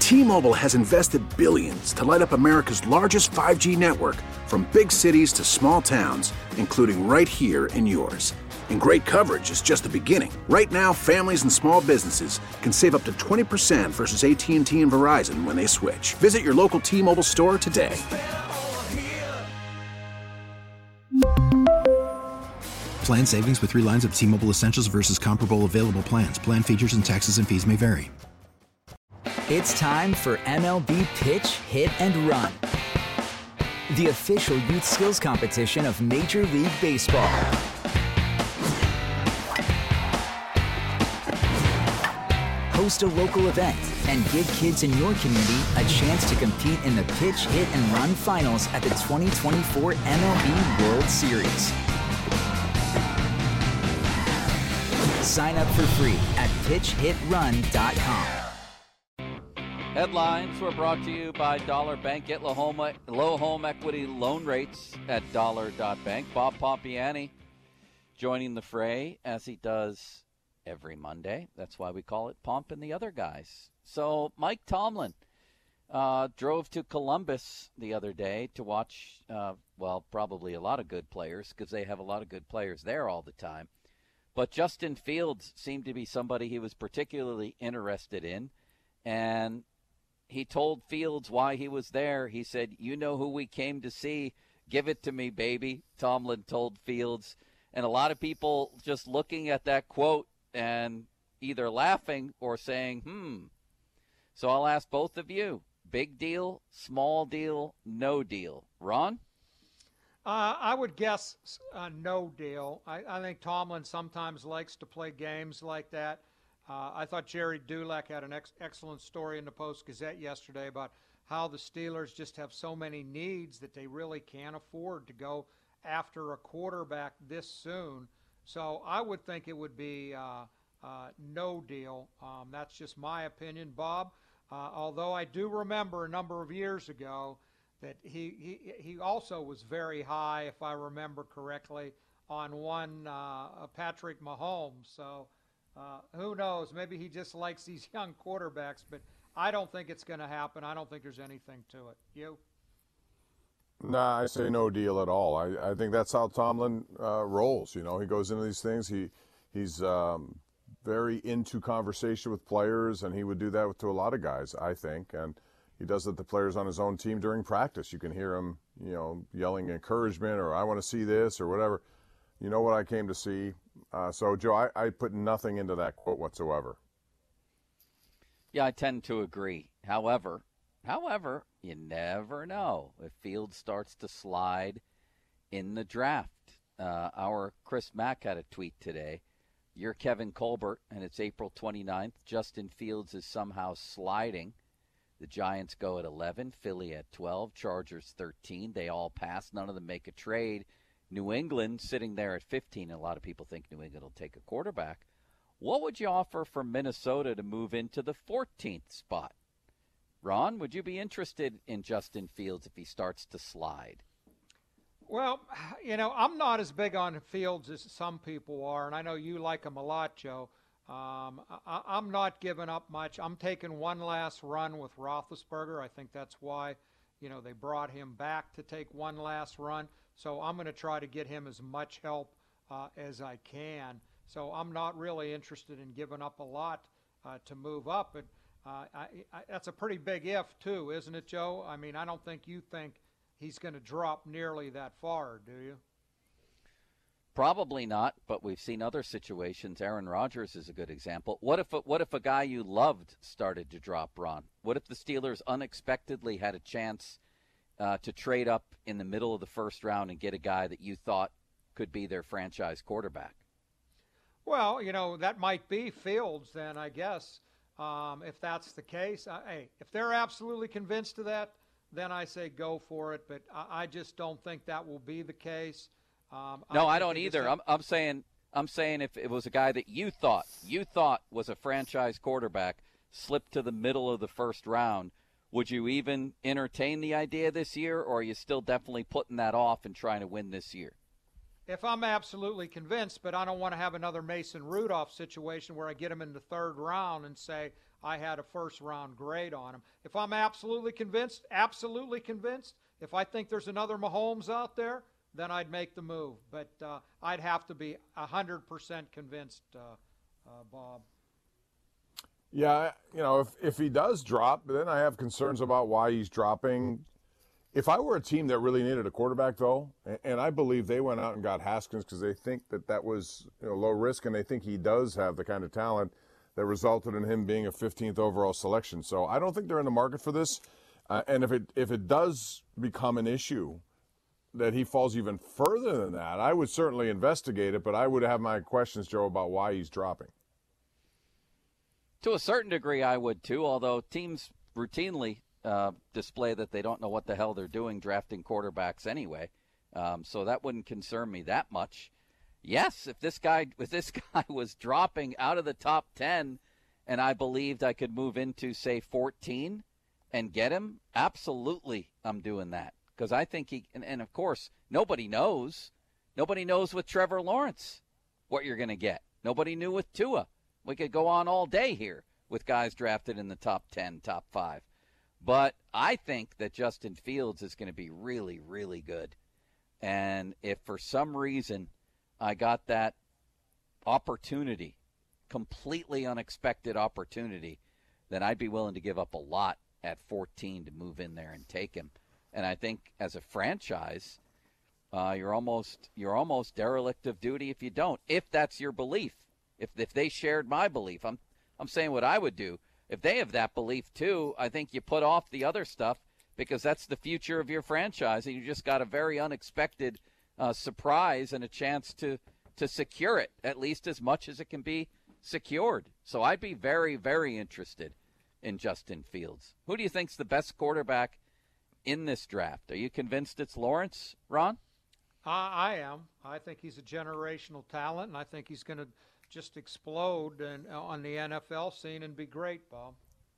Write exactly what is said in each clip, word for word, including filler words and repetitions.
T-Mobile has invested billions to light up America's largest five G network, from big cities to small towns, including right here in yours. And great coverage is just the beginning. Right now, families and small businesses can save up to twenty percent versus A T and T and Verizon when they switch. Visit your local T-Mobile store today. Plan savings with three lines of T-Mobile Essentials versus comparable available plans. Plan features and taxes and fees may vary. It's time for M L B Pitch, Hit, and Run, the official youth skills competition of Major League Baseball. Host a local event and give kids in your community a chance to compete in the Pitch, Hit, and Run finals at the twenty twenty-four M L B World Series. Sign up for free at pitch hit run dot com. Headlines were brought to you by Dollar Bank. Get low home, low home equity loan rates at dollar dot bank. Bob Pompiani joining the fray as he does every Monday. That's why we call it Pomp and the Other Guys. So Mike Tomlin uh, drove to Columbus the other day to watch, uh, well, probably a lot of good players because they have a lot of good players there all the time. But Justin Fields seemed to be somebody he was particularly interested in, and he told Fields why he was there. He said, "You know who we came to see. Give it to me, baby," Tomlin told Fields. And a lot of people just looking at that quote and either laughing or saying, hmm. So I'll ask both of you, big deal, small deal, no deal. Ron? Uh, I would guess uh, no deal. I, I think Tomlin sometimes likes to play games like that. Uh, I thought Jerry Dulac had an ex- excellent story in the Post-Gazette yesterday about how the Steelers just have so many needs that they really can't afford to go after a quarterback this soon. So I would think it would be uh, uh, no deal. Um, that's just my opinion, Bob. Uh, although I do remember a number of years ago that he, he, he also was very high, if I remember correctly, on one uh, Patrick Mahomes. So uh, who knows? Maybe he just likes these young quarterbacks, but I don't think it's going to happen. I don't think there's anything to it. You? Nah, I say no deal at all. I, I think that's how Tomlin uh, rolls. You know, he goes into these things. He He's um, very into conversation with players, and he would do that to a lot of guys, I think. And he does it to players on his own team during practice. You can hear him, you know, yelling encouragement or I want to see this or whatever. You know what I came to see. Uh, so, Joe, I, I put nothing into that quote whatsoever. Yeah, I tend to agree. However, however, you never know if Fields starts to slide in the draft. Uh, our Chris Mack had a tweet today. You're Kevin Colbert, and it's April twenty-ninth. Justin Fields is somehow sliding. The Giants go at eleven, Philly at twelve, Chargers thirteen. They all pass. None of them make a trade. New England sitting there at fifteen. And a lot of people think New England will take a quarterback. What would you offer for Minnesota to move into the fourteenth spot? Ron, would you be interested in Justin Fields if he starts to slide? Well, you know, I'm not as big on Fields as some people are, and I know you like him a lot, Joe. Um, I, I'm not giving up much. I'm taking one last run with Roethlisberger. I think that's why, you know, they brought him back to take one last run. So I'm going to try to get him as much help uh, as I can. So I'm not really interested in giving up a lot uh, to move up. But uh, I, I, that's a pretty big if, too, isn't it, Joe? I mean, I don't think you think he's going to drop nearly that far, do you? Probably not, but we've seen other situations. Aaron Rodgers is a good example. What if a, what if a guy you loved started to drop, Ron? What if the Steelers unexpectedly had a chance uh, to trade up in the middle of the first round and get a guy that you thought could be their franchise quarterback? Well, you know, that might be Fields then, I guess, um, if that's the case. Uh, hey, if they're absolutely convinced of that, then I say go for it. But I, I just don't think that will be the case. Um, no, I, I don't either. Have... I'm, I'm saying I'm saying if it was a guy that you thought you thought was a franchise quarterback slipped to the middle of the first round, would you even entertain the idea this year, or are you still definitely putting that off and trying to win this year? If I'm absolutely convinced, but I don't want to have another Mason Rudolph situation where I get him in the third round and say, I had a first-round grade on him. If I'm absolutely convinced, absolutely convinced, if I think there's another Mahomes out there, then I'd make the move. But uh, I'd have to be one hundred percent convinced, uh, uh, Bob. Yeah, you know, if, if he does drop, then I have concerns about why he's dropping. If I were a team that really needed a quarterback, though, and, and I believe they went out and got Haskins because they think that that was, you know, low risk, and they think he does have the kind of talent that resulted in him being a fifteenth overall selection. So I don't think they're in the market for this. Uh, and if it if it does become an issue that he falls even further than that, I would certainly investigate it, but I would have my questions, Joe, about why he's dropping. To a certain degree, I would too, although teams routinely uh, display that they don't know what the hell they're doing drafting quarterbacks anyway. Um, so that wouldn't concern me that much. Yes, if this guy if this guy was dropping out of the top ten and I believed I could move into, say, fourteen and get him, absolutely I'm doing that. Because I think he, and, and of course, nobody knows. Nobody knows with Trevor Lawrence what you're going to get. Nobody knew with Tua. We could go on all day here with guys drafted in the top ten, top five. But I think that Justin Fields is going to be really, really good. And if for some reason I got that opportunity, completely unexpected opportunity, then I'd be willing to give up a lot at fourteen to move in there and take him. And I think as a franchise, uh, you're almost you're almost derelict of duty if you don't, if that's your belief. If if they shared my belief, I'm I'm saying what I would do. If they have that belief too, I think you put off the other stuff because that's the future of your franchise, and you just got a very unexpected uh, surprise and a chance to to secure it at least as much as it can be secured. So I'd be very, very interested in Justin Fields. Who do you think's the best quarterback in this draft? Are you convinced it's Lawrence, Ron? I, I am. I think he's a generational talent, and I think he's going to just explode and, uh, on the N F L scene and be great, Bob.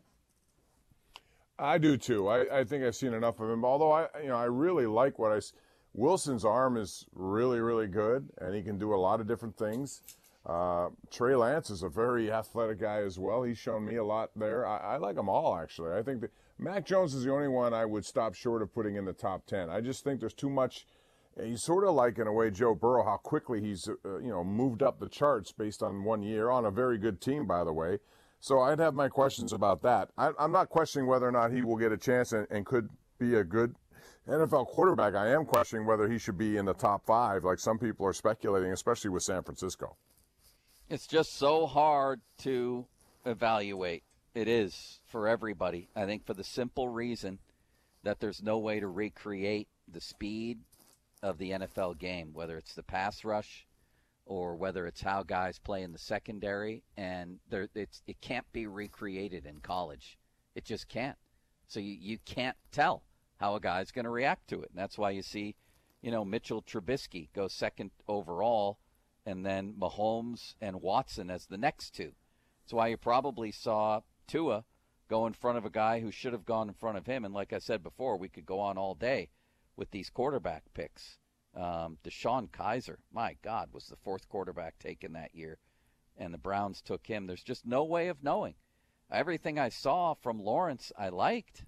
I do too. I, I think I've seen enough of him. Although I, you know, I really like what I. Wilson's arm is really, really good, and he can do a lot of different things. Uh, Trey Lance is a very athletic guy as well. He's shown me a lot there. I, I like them all, actually. I think that Mac Jones is the only one I would stop short of putting in the top ten. I just think there's too much. He's sort of like, in a way, Joe Burrow, how quickly he's, uh, you know, moved up the charts based on one year on a very good team, by the way. So I'd have my questions about that. I, I'm not questioning whether or not he will get a chance and, and could be a good N F L quarterback. I am questioning whether he should be in the top five, like some people are speculating, especially with San Francisco. It's just so hard to evaluate. It is for everybody. I think for the simple reason that there's no way to recreate the speed of the N F L game, whether it's the pass rush or whether it's how guys play in the secondary, and there, it's, it can't be recreated in college. It just can't. So you, you can't tell how a guy's going to react to it. And that's why you see, you know, Mitchell Trubisky go second overall, and then Mahomes and Watson as the next two. That's why you probably saw Tua go in front of a guy who should have gone in front of him. And like I said before, we could go on all day with these quarterback picks. Um, DeShone Kizer, my God, was the fourth quarterback taken that year, and the Browns took him. There's just no way of knowing. Everything I saw from Lawrence I liked,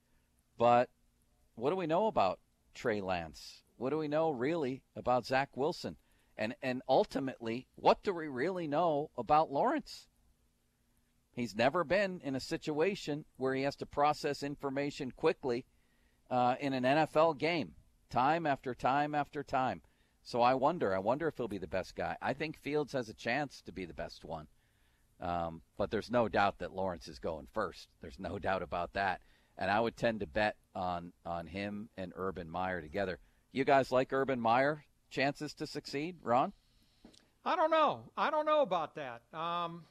but what do we know about Trey Lance? What do we know really about Zach Wilson? And and ultimately, what do we really know about Lawrence? He's never been in a situation where he has to process information quickly uh, in an N F L game, time after time after time. So I wonder, I wonder if he'll be the best guy. I think Fields has a chance to be the best one. Um, but there's no doubt that Lawrence is going first. There's no doubt about that. And I would tend to bet on, on him and Urban Meyer together. You guys like Urban Meyer chances to succeed, Ron? I don't know. I don't know about that. Um,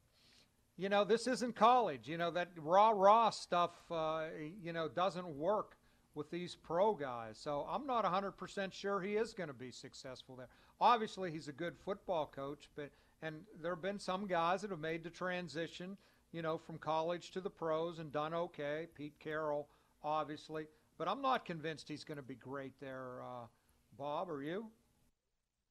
you know, this isn't college. You know, that rah-rah stuff, uh, you know, doesn't work with these pro guys. So I'm not one hundred percent sure he is going to be successful there. Obviously, he's a good football coach, but and there have been some guys that have made the transition, you know, from college to the pros and done okay. Pete Carroll, obviously. But I'm not convinced he's going to be great there, uh, Bob. Are you?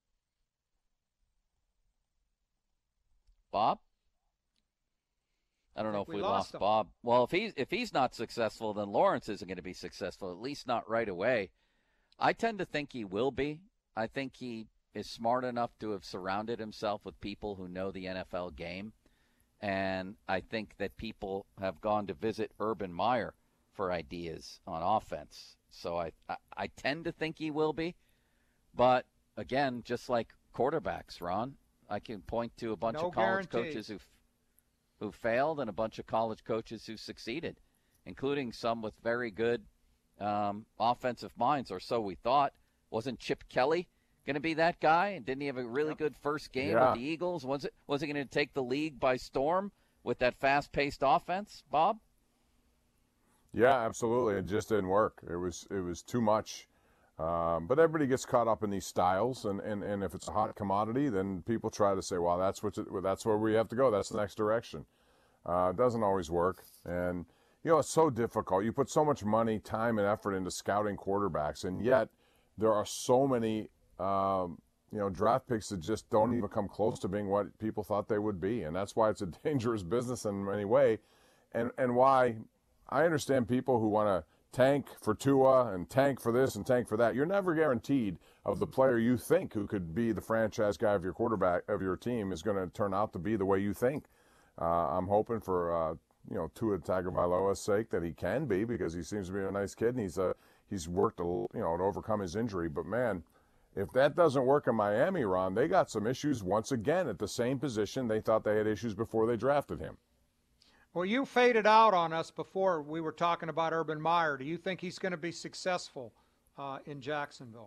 Bob? I don't I know if we we lost lost him. Bob. Well, if he's if he's not successful, then Lawrence isn't going to be successful. At least not right away. I tend to think he will be. I think he is smart enough to have surrounded himself with people who know the N F L game, and I think that people have gone to visit Urban Meyer for ideas on offense. So I I, I tend to think he will be, but again, just like quarterbacks, Ron, I can point to a bunch No of college guarantees. coaches who who failed and a bunch of college coaches who succeeded, including some with very good um, offensive minds, or so we thought. Wasn't Chip Kelly going to be that guy? And didn't he have a really Yep. good first game Yeah. with the Eagles? Was it was he going to take the league by storm with that fast-paced offense, Bob? Yeah, absolutely. It just didn't work. It was it was too much. Um, but everybody gets caught up in these styles, and, and, and if it's a hot commodity, then people try to say, well, that's what well, that's where we have to go. That's the next direction. Uh, it doesn't always work, and you know it's so difficult. You put so much money, time, and effort into scouting quarterbacks, and yet there are so many um, you know draft picks that just don't even come close to being what people thought they would be, and that's why it's a dangerous business in many ways, and and why I understand people who want to tank for Tua and tank for this and tank for that. You're never guaranteed of the player you think who could be the franchise guy of your quarterback of your team is going to turn out to be the way you think. Uh, I'm hoping for uh, you know Tua Tagovailoa's sake that he can be, because he seems to be a nice kid and he's uh, he's worked a, you know to overcome his injury. But man, if that doesn't work in Miami, Ron, they got some issues once again at the same position they thought they had issues before they drafted him. Well, you faded out on us before we were talking about Urban Meyer. Do you think he's going to be successful uh, in Jacksonville?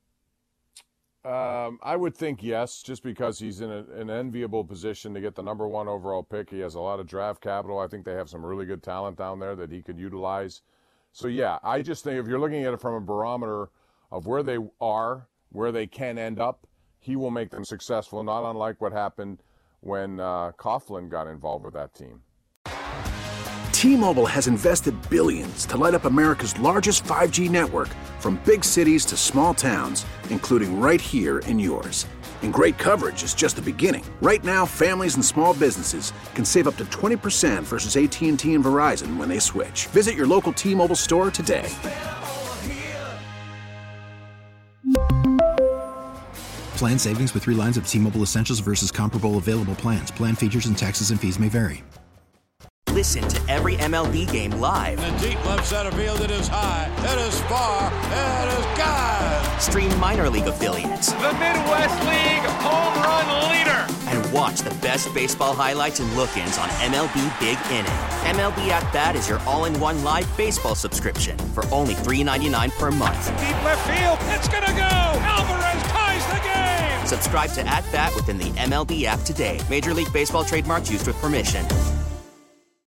Um, I would think yes, just because he's in a, an enviable position to get the number one overall pick. He has a lot of draft capital. I think they have some really good talent down there that he could utilize. So, yeah, I just think if you're looking at it from a barometer of where they are, where they can end up, he will make them successful, not unlike what happened when uh, Coughlin got involved with that team. T-Mobile has invested billions to light up America's largest five G network, from big cities to small towns, including right here in yours. And great coverage is just the beginning. Right now, families and small businesses can save up to twenty percent versus A T and T and Verizon when they switch. Visit your local T-Mobile store today. Plan savings with three lines of T-Mobile Essentials versus comparable available plans. Plan features and taxes and fees may vary. Listen to every M L B game live. In the deep left center field, it is high, it is far, it is gone. Stream minor league affiliates. The Midwest League home run leader. And watch the best baseball highlights and look-ins on M L B Big Inning. M L B At Bat is your all-in-one live baseball subscription for only three dollars and ninety-nine cents per month. Deep left field, it's gonna go. Alvarez ties the game. Subscribe to At Bat within the M L B app today. Major League Baseball trademarks used with permission.